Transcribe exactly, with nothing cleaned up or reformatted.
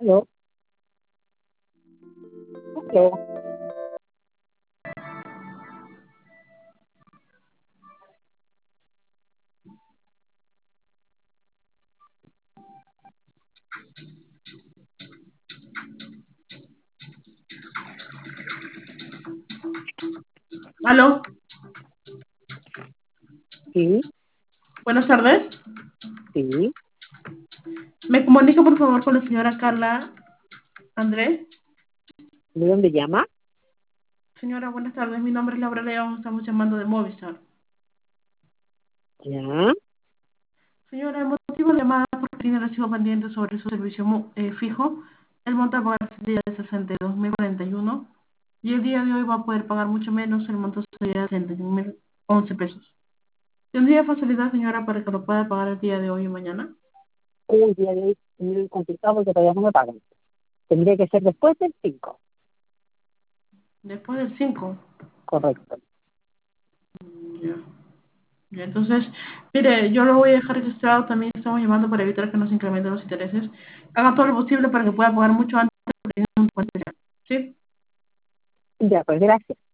Aló, aló. Aló, Sí, buenas tardes. sí. Me comunico por favor con la señora Carla Andrés. ¿De dónde llama? Señora, buenas tardes. Mi nombre es Laura León. Estamos llamando de Movistar. Ya, Señora, el motivo de la llamada es porque tiene recibo pendiente sobre su servicio mu- eh, fijo. El monto a pagar es el día de sesenta y dos mil cuarenta y uno y el día de hoy va a poder pagar mucho menos. El monto sería de sesenta y un mil once pesos. ¿Tendría facilidad, señora, para que lo pueda pagar el día de hoy y mañana? uy, día de hoy es muy complicado porque todavía no me pagan. Tendría que ser después del cinco. Después del cinco. Correcto. Ya. Ya, entonces, mire, yo lo voy a dejar registrado. También estamos llamando para evitar que nos incrementen los intereses. Haga todo lo posible para que pueda pagar mucho antes de que tenga un puente ya. ¿Sí? Ya, pues gracias.